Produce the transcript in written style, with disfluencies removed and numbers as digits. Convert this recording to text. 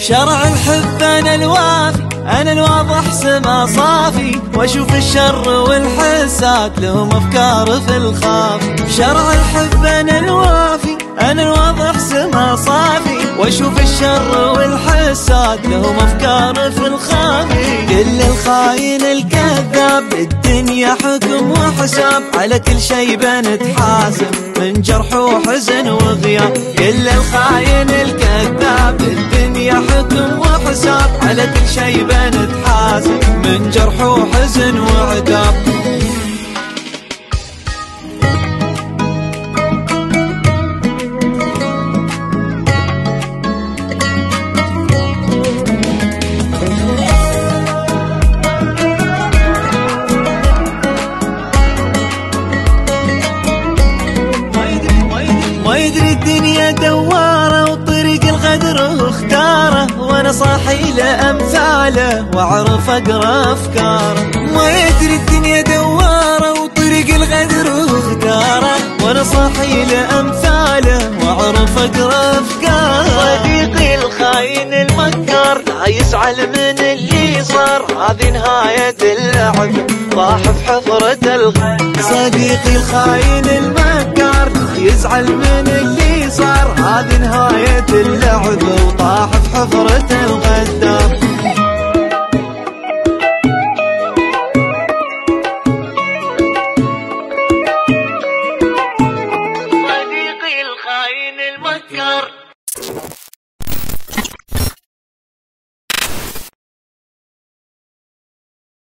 شرع الحب أنا الوافي، أنا الواضح سما صافي، وأشوف الشر والحساد لهم أفكار في الخافي. شرع الحب أنا الوافي، أنا الواضح سما صافي، وأشوف الشر والحساد لهم أفكار في الخافي. كل الخاين الكذاب الدنيا حكم وحساب، على كل شي بنتحاسب من جرح وحزن وغياب. كل الخاين الكذاب الدنيا حكم وحساب، على كل شي بنتحاسب من جرح وحزن وعتاب. ما يدري الدنيا دوارة وطريق الغدر اختاره، وانا صاحي لأمثاله واعرف اقرا افكاره. ما يدري الدنيا دوارة وطريق الغدر اختاره، وانا صاحي لأمثاله واعرف اقرا افكاره. صديقي الخاين المكار لا يزعل من اللي صار، هذه نهاية اللعب طاح في حفرة الغدار. صديقي الخاين المكار يزعل من اللي صار، هذه نهاية اللعب وطاح في حفرة الغدار.